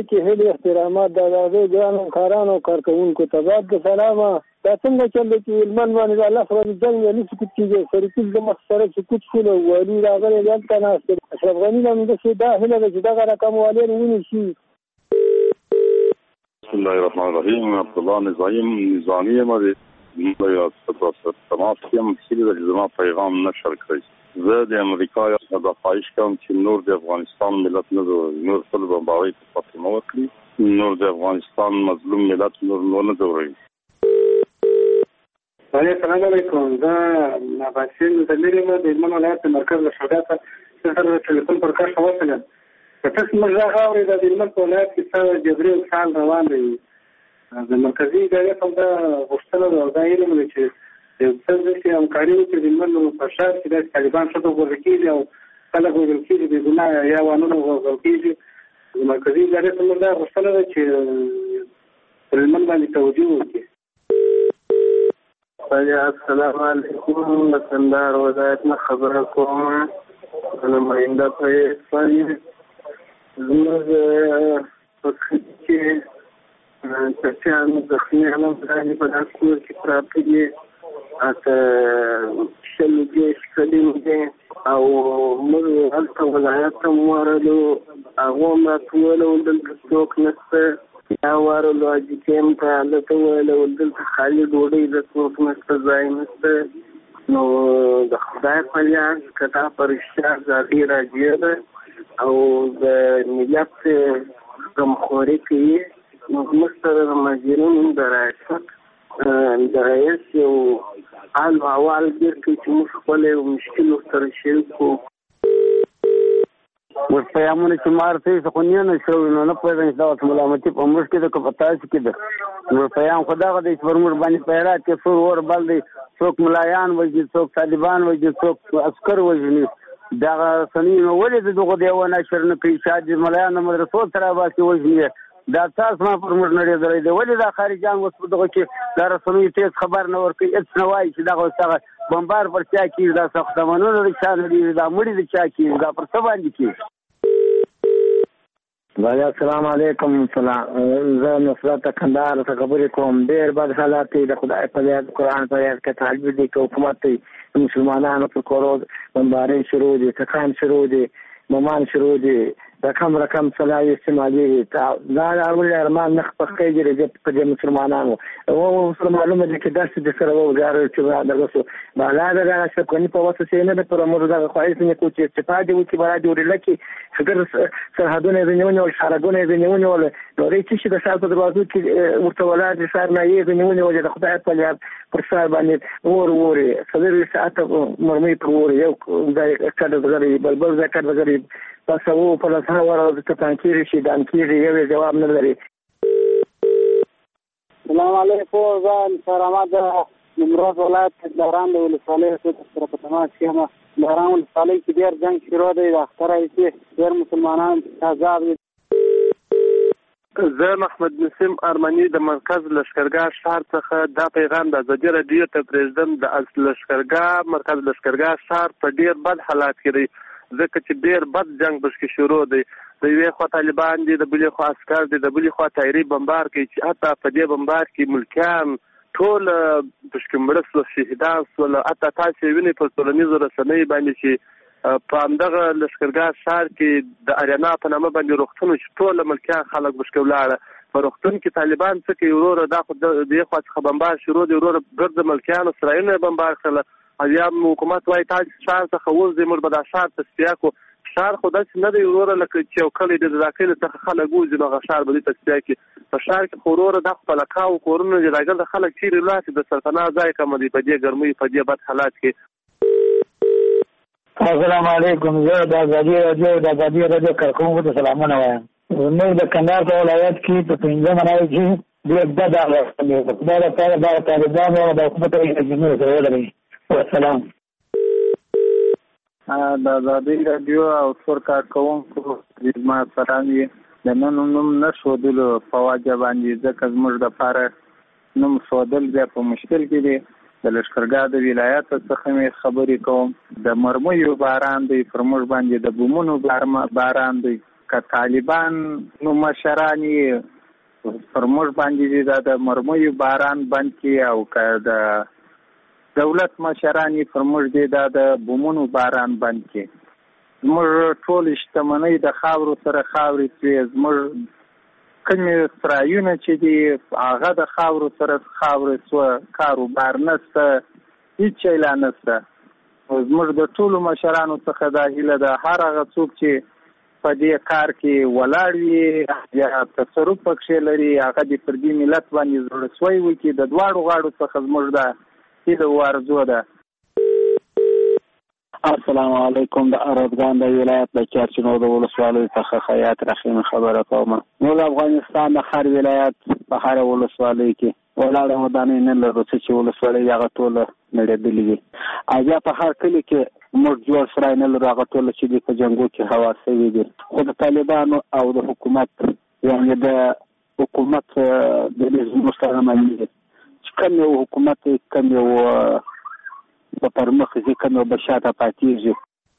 کې هلي احترامات د آزادۍ ګرانو کارانو کارکوونکو ته بعد د سلامه دا څنګه چل دی چې علمن باندې د الله سره د جنګ یعنې سکوت کېږي سرکوز د مخ سره سکوت شول او والي راغلی دلته ناست دی اشرف غني نه همداسې دا هیله ده چې دغه رقم والي ونیسي. بسم الله الرحمن الرحیم. عبدالله نظامی یم د تماس یم کلی د زما پیغام نشر کړی. زه د امریکا څخه د خواهش کوم چې نور د افغانستان ملت نه نور خپل بمبارۍ ته پاتې نه وکړي، نور د افغانستان مظلوم ملت نور نه ځوروي. السلام علیکم. زه نباسین د لرې د هلمند ولایت مرکز لښکرګاه ته سره د ټلیفون پر کار وکړم. که تاسو موږ راغورئ د هلمند په ولایت کې څه جبري کال روان دی. د مرکزي ادارې په دا غوښتنه ده دا علم دی چې یو څه داسې همکاري وکړي د هلمند په ښار کې داسې طالبان ښځو وژل کېږي او خلک وژل کېږي بې ګناه یا وانونه وژل کېږي. د مرکزي ادارې په موږ دا غوښتنه ده چې پر هلمند باندې توجه وکړي. السلام علیکم. د کندهار ولایت نه خبره کوم. نماینده فیض یم. زموږ په کلي کې چچیان زخمیان هم په دا کور کې پراته دي. اته شل دېرش کلین دي او موږ هلته ولایت ته هم ورغلو. هغو هم راته وویل دلته څوک نشته. یا ورغلو حاجي کیم ته هلته وویل دلته خالي ډوډۍ د څوک نشته، ځای نشته. نو د خدای په یاد که دا په رښتیا ازادي راجعه ده او د ملت غمخوري کوي نو زموږ سره د مهاجرینو د رئیس یو حال و احوال ګیر کړي چې موږ خپل یو مشکل ورسره شریک کړو. اوس پیغامونه چې مارته څه خو نه شوي نو نه پوهېږم چې دا اوس ملامتي په موږ کې ده که په تاسو کې ده. نو پیغام خو دغه دی چې پر موږ باندې په هرات کې سور اور بل دی، څوک ملایان وژني، څوک طالبان وژني، څوک عسکر وژني. دغه رسنۍ نو ولې د دغو د یوه نشر نه کوي چې د ملایان د مدرسو سره باسي وژني. دا تاسو ما پر موږ نړېدلی دی. ولې دا خارجیان اوس په دغه کې دا رسنیو تېز خبر نه ورکوي، هېڅ نه وایي چې دغه اوس هغه بمبار پر چا کېږي، دا ساختمانونه د چا نړېږي، دا مړي د چا کېږي، دا پر څه باندې کېږي. السلام علیکم. زه نصرت کندهار څخه خبرې کوم. ډېر بد حالات دی. د خدای په یاد قرآن په یاد کې تعجب دی که حکومت دی مسلمانانو پر کورو بمبارۍ شروع دي، ټکان شروع دي، ممان شروع دي، رقم صلاحي استعمالېږي. دا اول ارمان نخ پخېږي په دې مسلمانانو. اوس معلومه ده چې داسې د سره وګارو چې دغه څه بالا ده د اشرف غني په واسطه چې نه ده پر موږ دغه خواهش نه کوي چې استفاده وکړي برای جوړېدل کې فکر سرحدونه یې ونیول، شارګونه یې ونیول. نو دې چې د ښار په دروازو کې ورته ولاړ دي، ښار نه یې ونیول. د خدای په یاد پر ښار باندې اوري 4 ساعته مرمۍ پر اوري. یو ځای کډه غري بلبل ځای کډه غري بس او په لاسه ورو د تانکيري شي دانکيري یو جواب نه لري. السلام علیکم. زه سلامات د نمروز ولایت دهران د ولسوالۍ سره په تماس کې یم. دهران ولسوالۍ کې ډېر جنګ شروع دی. د اختره کې ډېر مسلمانان عذاب دي. زه محمد نسیم ارمني د مرکز لښکرګاه شهر څخه دا پیغام د ازادي راډیو ته پرېږدم. د لښکرګاه مرکز لښکرګاه شهر په ډېر بد حالات کې دی، ځکه چې ډېر بد جنگ پکې شروع دی. د یوې خوا طالبان دي، د بلې خوا عسکر دي، د بلې خوا تایري بمبار کوي چې حتی په دې بمبار کې ملکیان ټول پکې مړه سول، شهیدان سول. حتی تاسې وینئ په ټولنیزو رسنیو باندې چې په همدغه لښکرګاه ښار کې د اریانا په نامه باندې روغتون چې ټول ملکیان خلک پکې ولاړه. په روغتون کې طالبان څه کوي؟ وروره دا خو د دې خوا څخه بمبار شروع دی، وروره ګرد ملکیانو سرایونه یې بمبار کړله. یا حکومت وایي تاسې ښار څخه ووځئ، موږ به دا ښار تصفیه کړو. ښار خو داسې نه دی وروره لکه چې یو کلی دی، د دا کلي څخه خلک وځي نو هغه ښار به دوی تصفیه کړي. په ښار کې خو وروره دا خو پلکاو کورونه دي، راګرده خلک چیرې ولاړ چې د سرپناه ځای کمه دی په دې ګرمۍ په دې بد حالات کې. السلام علیکم. زه د ازادي راډیو کارکوونکو ته سلامونه وایم. موږ د کندهار په ولایت کې په 15 مناوي کې ډېر بد حالات دي. خدای لپاره د طالبانو او د حکومت رئیسینو سره ولري. والسلام. د ازادي راډیو او څور کارکوونکو زما سلام یې. د نن نوم نه ښودلو په وجه باندې ځکه زموږ دپاره نوم ښودل بیا په مشکل کې دی. د لښکرګاه د ولایت څخه مې خبرې کوم. د مرمیو باران دی پر موږ باندې، د بمونو باران دی. که طالبان نو مشرانی پر موږ باندې دا د مرمیو باران بند کړي او که د دولت مشرانی پر موږ دا د بومونو باران بند کړي. زموږ ټول شتمنۍ د خاورو سره خاورې سوې، زموږ کومې سرایونه چې دي هغه د خاورو سره خاورې سوه، کاروبار نشته، هېڅ شی لا نشته. زموږ د ټولو مشرانو څخه دا هیله ده هر هغه څوک چې په دې کار کې ولاړ وي یا تصرف پکښې لري هغه دې پر دې ملت باندې زړه سوی وکړي. د دواړو غاړو څخه زموږ دا هیله او ارزو ده. السلام علیکم. د ارزګان د ولایت د چارچینو د ولسوالۍ څخه خیاط رحیم خبره کوم. نو د افغانستان د هر ولایت په هر ولسوالۍ کې ولاړه ودانۍ نه لرو چې ولسوالۍ هغه ټوله نړېدلې وي. او بیا په هر کلي کې موږ جوړ سرای نه لرو، هغه ټوله چې دي په جنګو کې هوا سوي دي. خو د طالبانو او د حکومت یعنې د حکومت د نظمونو سره معنی دي چې کوم یو حکومت کوم یو په پرمخ ځي کوم یو به شاته پاتېږي.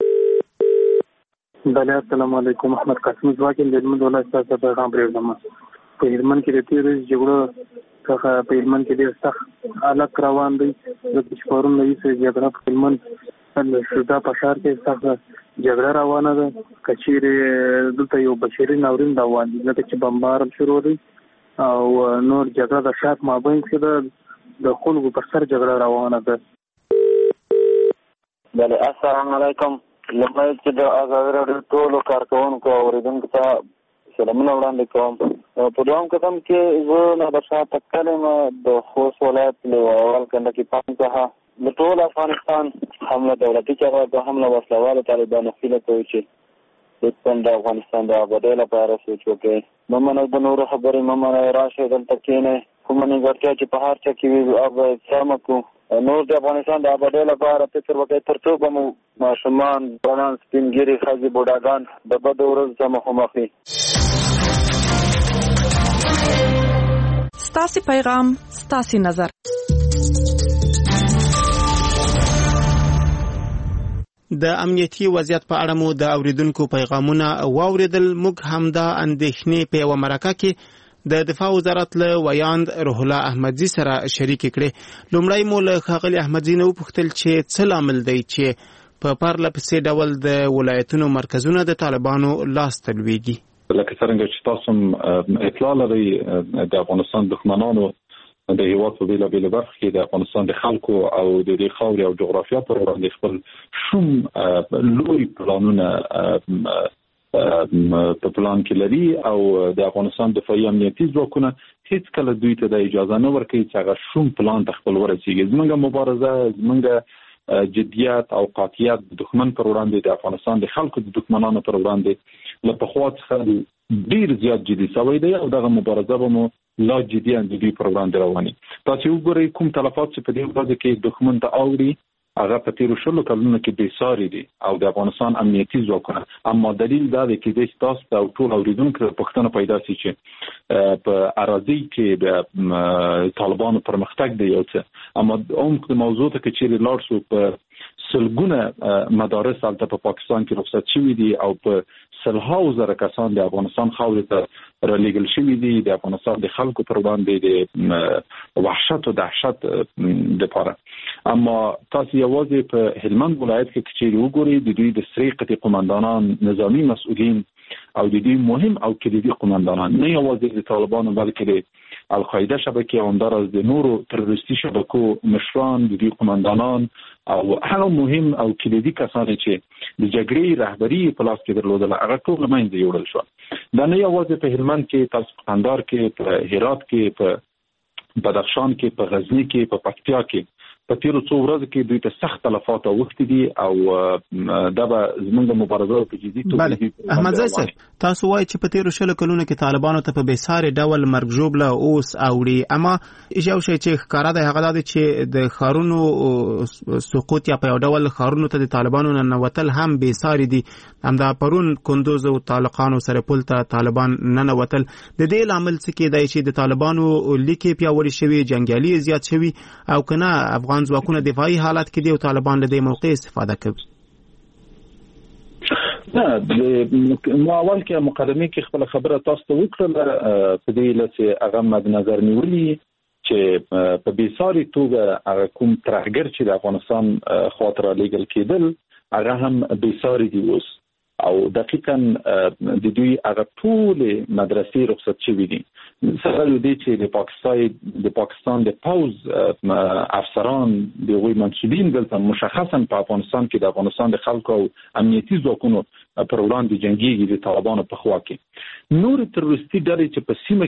بله السلام علیکم. احمد قاسم ځواکین د هلمند ولایت څخه پیغام پرېږدم. په هلمند کې د تېرې ورځې جګړو څخه په هلمند کې ډېر سخت حالت روان دی. ځکه چې پرون راهیسې جګړه په هلمند شودا په ښار کې سخته جګړه روانه ده. که چیرې دلته یو بشري ناورین روان دي ځکه چې بمبار شروع دی او نور جګړه د شاک مابین کې ده، د خلکو پر سر جګړه روانه ده. بله السلام علیکم. لومړی چې د ازادي راډیو ټولو کارکوونکو او اورېدونکو ته سلامونه وړاندې کوم. په دویم قدم کې زه نادرشاه تکل یم د خوست ولایت له اول کنډکي پام څخه. د ټول افغانستان حمله دولتي چغه د حمله وسلوالو طالبانو هیله کوي چې د افغانستان د آبادۍ لپاره سوچ وکړي. مه منئ د نورو خبرې، مه منئ، راشئ دلته کښېنئ. کومه نیمګړتیا چې په هر چا کې وي هغه سمه کړو. نور د افغانستان د آبادۍ لپاره فکر وکړئ تر څو به مو ماشومان، ځوانان، سپین ږیري، ښځې، بوډاګان د بدو ورځو څخه مخامخ وي. ستاسې پیغام ستاسې نظر. د امنیتي وضعیت په اړه مو د اوریدونکو پیغامونه واوریدل. موږ هم دا اندېښنې په یوه مرکه کې د دفاع وزارت له ویاند روح الله احمدزي سره شریک کړې. لومړی مو له ښاغلي احمدزي نه وپوښتل چې څه لامل دی چې په پرله پسې ډول د ولایتونو مرکزونه د طالبانو لاس ته لویږي. لکه څرنګه چې تاسو اطلاع لرئ د افغانستان دښمنانو د هیواد په بیلابیلو برخو کې د افغانستان د خلکو او د دې خاورې او جغرافیا پر وړاندې خپل شوم لوی پلانونه په پلان کې لري او د افغانستان دفاعي امنیتي ځواکونه هیڅ کله دوی ته د اجازه نه ورکوي چې هغه شوم پلان ته خپل ورسیږي. زموږ مبارزه، زموږ جدیت او قاطعیت د دښمن پر وړاندې د افغانستان د خلکو د دښمنانو پر وړاندې له پخوا څخه ډیر زیات جدي شوی دی او دغه مبارزه به مو لا جدي اندېږي پر وړاندې رواني. تاسو وګورئ کوم تلفات چې په دې ورځ کې دښمن ته اوري هغه په تیرو شلو کلونو کې بېساري دي او د افغانستان امنیتي ځواکونه. اما دلیل دا دی چې تاسو ته ټول اوریدونکو پوښتنه پیدا شي چې په اراضي کې د طالبانو پرمختګ دی یو څه، اما عمق د موضوع ته کې چې لاړ شو په سلګونه مدارس هلته په پاکستان کې رخصت شوي دي او په سلهاو زره کسان د افغانستان خاورې ته رالیږل شوي دي د افغانستان د خلکو پر وړاندې د وحشت او دهشت لپاره. اما تاسو یوازې په هلمند ولایت کې چې وګورئ د دوی د سری قطعي قماندانان، نظامی مسؤلین او د دوی مهم او کلیدي قماندانان نه یوازې د طالبانو بلکې د القاعده شبکې او همداراز د نورو تروریستي شبکو مشران، د دوی قماندانان او هغه مهم او کلیدي کسان چې د جګړې رهبري په لاس کې درلودل هغه ټول له منځه یوړل شو. دا نه یوازې په هلمند کې، تاسو په قندهار کې، په هرات کې، په بدخشان کې، په غزني کې، په پکتیا کې په تیرو څو ورځو کې دوی ته سخت تلفات اوښتي دي او دا به زموږ مبارزه په جدي توګه. احمدزي صاحب تاسو وایي چې په تیرو شلو کلونو کې طالبانو ته په بېساري ډول مرګ ژوبله اوس اوړي، اما یو شی چې ښکاره دی هغه دا دی چې د ښارونو سقوط یا په یو ډول ښارونو ته د طالبانو ننوتل هم بېساري دي. همدا پرون کندوز او طالقانو سره پل ته طالبان ننوتل. د دې لامل څه کېدای چې د طالبانو لیکې پیاوړي شوي، جنګیالي زیات شوي او کنه افغان ځواکونه دفاعي حالت کې دي او طالبان له دې موقع استفاده کوي. نه ما اول کې مقدمه کې خپل خبره تاسو ته وکړه په دې لته هغه مد نظر نیولې چې په بیساري توګه هغه کوم ترهګر چې د افغانستان خاطر لیګل کېدل هغه هم بیساري دی اوس او دقیقاً د دوی هغه ټول مدرسې رخصت شوې دي سره دې چې د پاکستان د پوز افسران د غوي منسوبین دلته مشخصاً په افغانستان کې د افغانستان د خلکو او امنیتي ځواکونو پر وړاندې جنگيږي د طالبانو په خوا کې نور تروریستي ډلې چې په سیمه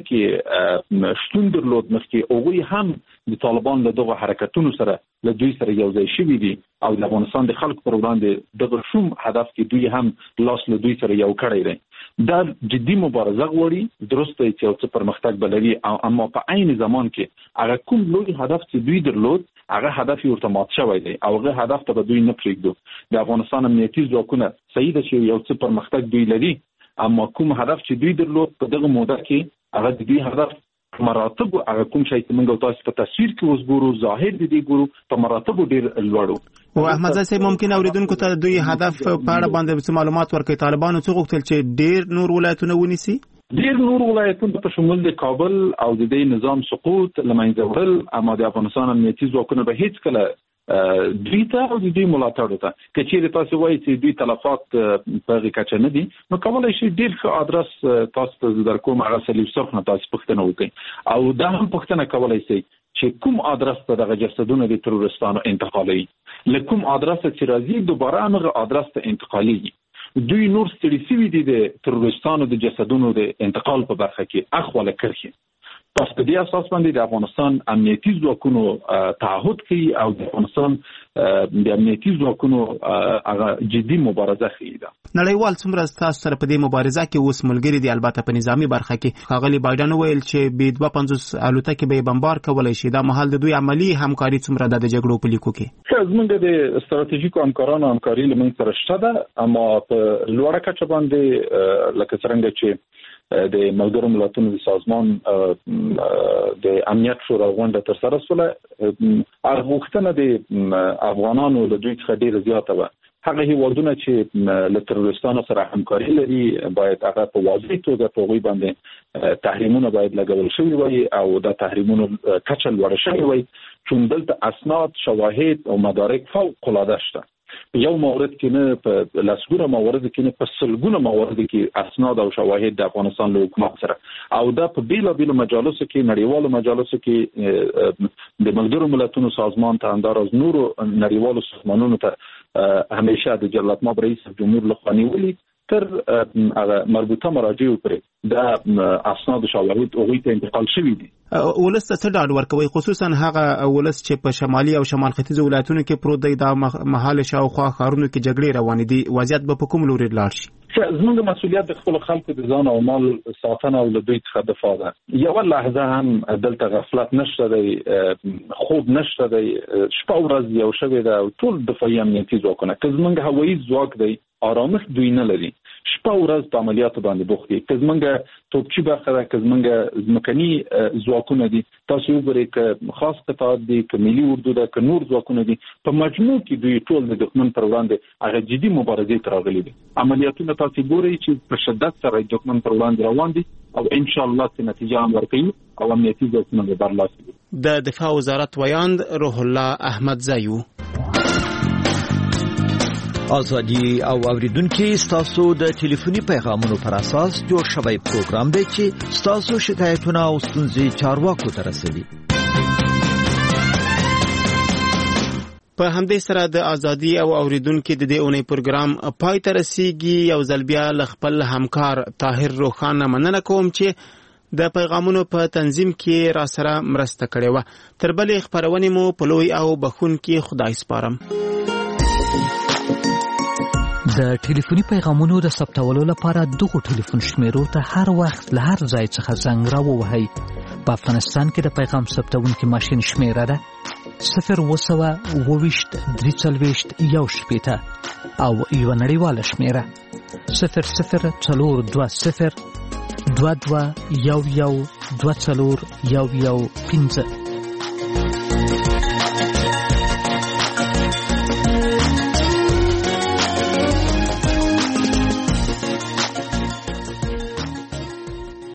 کې شتون درلود مخکې هغوی هم د طالبان له دغه حرکتونو سره له دوی سره یو ځای شوي دي او د افغانستان د خلکو پر وړاندې دغه شوم هدف کې دوی هم لاس له دوی سره یو کړی دی دا جدي مبارزه غواړي درسته چې یو څه پرمختګ بلري اما په عین زمان کې هغه کوم لوی هدف چې دوی درلود هغه هدف ورته مات شوی دی او هغه هدف ته دوی نه پرېږدو د افغانستان امنیتي ځواکونه صحیح ده چې یو څه پرمختګ دوی لري اما کوم هدف چې دوی درلود په دغه موده کې هغه د دوی هدف مراتب هغه کوم شي چې موږ تاسو په تصویر کې اوس ګورو ظاهر دي ګورو په مراتب ډیر لوړو او احمد زاهد ممکن اوریدونکو ته دوی هدف په اړه باندې معلومات ورکړي طالبانو څو غوښتل چې ډیر نور ولایتونه ونیسي ډیر نور ولایتونه په شمول د کابل او د دې نظام سقوط لمنځه وړل اما د افغانستان امنیتي ځواکونه به هیڅ کله دوی ته او دوی ملاتړ ته کچېره تاسو وایي چې دوی تلفات په کچه نه دي نو کولای شي ډیر ښه ادرس تاسو ته درکوم هغه سلیف صرف نه تاسو پوښتنه وکړئ او دا هم پوښتنه کولای شي چې کوم ادرس ته د جسدونو د تروریستانو انتقالي لکه کوم ادرس چې راځي دوباره هغه ادرس ته انتقالي دوی نور ستړي شوي دي د تروریستانو د جسدونو د انتقال په برخه کې اخواله کرخي پس په دې اساس باندې د افغانستان امنیتي ځواکونو تعهد کوي او د افغانستان د امنیتي ځواکونو هغه جدي مبارزه کوي دا نړیوال څومره تاسو سره په دې مبارزه کې اوس ملګری دي البته په نظامی برخه کې ښاغلي بایدن ویل چې به 250 الوتکې به بمبار کولای شي دا مهال د دوی عملی همکاري څومره د جګړو په لیکو کې زموږ د استراتیژیکو همکارانو همکاري لمن سره شته ده اما په لوړه کچه باندې لکه څنګه چې د ملګرو ملتونو د سازمان د امنیت شورا غونډه تر سره شوه هغه وختونه د افغانانو له دوی څخه ډیر زیاته و هغه هیوادونه چې له تروریستانو سره همکاري لري باید هغه په واضح توګه په غوي باندې تحریمونه باید لګول شوي وي او دا تحریمونه کچه لوړه شوی وي چې دلته اسناد شواهد او مدارک فوق العاده شته یو مورد کې نه په لاسګونه مورد کې نه په سلګونه مورد کې اسناد او شواهد د افغانستان له حکومت سره او دا په بیلابیلو مجالسو کې نړیوالو مجالسو کې د ملګرو ملتونو سازمان ته انداز نورو نړیوالو سازمانونو ته همیشه د جلالت ماب رئیس جمهور لخوا نیولې تر مربوطه مراجع وکړي دا اسناد او شواهد هغوی ته انتقال شوي دي ولس ته ډاډ ورکوي خصوصا هغه ولس چې په شمالي او شمال ختیځ ولایتونو کې پروت دی دا مهال شاوخوا ښارونو کې جګړې روانې دي وضعیت به په کوم لوري لاړ شي زموږ مسؤلیت د خپل خلکو د ځان او مال ساتنه او له دوی څخه دفاع ده یو لحظه هم دلته غفلت نشته دی خوب نشته دی شپه ورځ یو شوی ده ټول دفاعي امنیتي ځواکونه که زموږ هوایي ځواک دی آرامش دوی نه لري شپه ورځ په عملیاتو باندې بوخت دي که زموږ توپچي برخه ده که زموږ ځمکني ځواکونه دي تاسو وګورئ که خاص قطاعات دي که ملي اردو ده که نور ځواکونه دي په مجموع کې دوی ټول د دښمن پر وړاندې هغه جدي مبارزې ته راغلي دي عملیاتونه تاسو ګورئ چې په شدت سره دښمن پر وړاندې روان دي او ان شاء الله چې نتیجه هم ورکوي او امنیتي ځواکونه به برلاسي وي د دفاع وزارت ویاند روح الله احمد زایو ازادي او اوریدونکو ستاسو د ټلیفوني پیغامونو پر اساس جوړ شوی پروګرام دی چې ستاسو شکایتونه او ستونزې چارواکو ته رسوي په همدې سره د ازادي او اوریدونکو د دې اونۍ پروګرام پای ته رسیږي یو ځل بیا خپل همکار طاهر روخانه مننه کوم چې د پیغامونو په تنظیم کې را سره مرسته کړې و تر بلې خبرونه مو په لوی او بخون کې خدای سپارم د ټلیفوني پیغامونو د ثبتولو لپاره دغه ټلیفون شمیرو ته هر وخت له هر ځای څخه زنګ راووهئ په افغانستان کې د پیغام ثبتونکي ماشین شمیره ده 0202341 او یو نړیواله شمیره 0042022112